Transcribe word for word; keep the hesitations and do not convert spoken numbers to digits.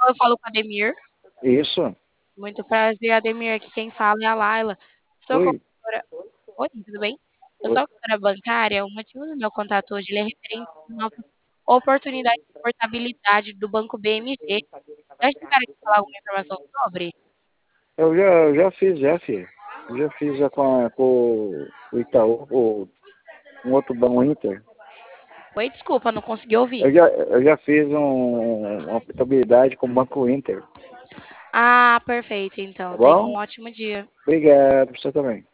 Eu falo com o Ademir. Isso. Muito prazer, Ademir. Aqui quem fala é a Laila. Sou Oi. corretora. Oi, tudo bem? Eu Oi. sou corretora bancária. O motivo do meu contato hoje ele é referente a uma oportunidade de portabilidade do Banco B M G. Já chegaram a falar alguma informação sobre? Eu já, eu já fiz, já, filho. Eu já fiz já com, a, com o Itaú, com um outro banco Inter. Oi, desculpa, não consegui ouvir. Eu já, eu já fiz um, uma portabilidade com o Banco Inter. Ah, perfeito, Tá então. Tenha um bom? ótimo dia. Obrigado, você também.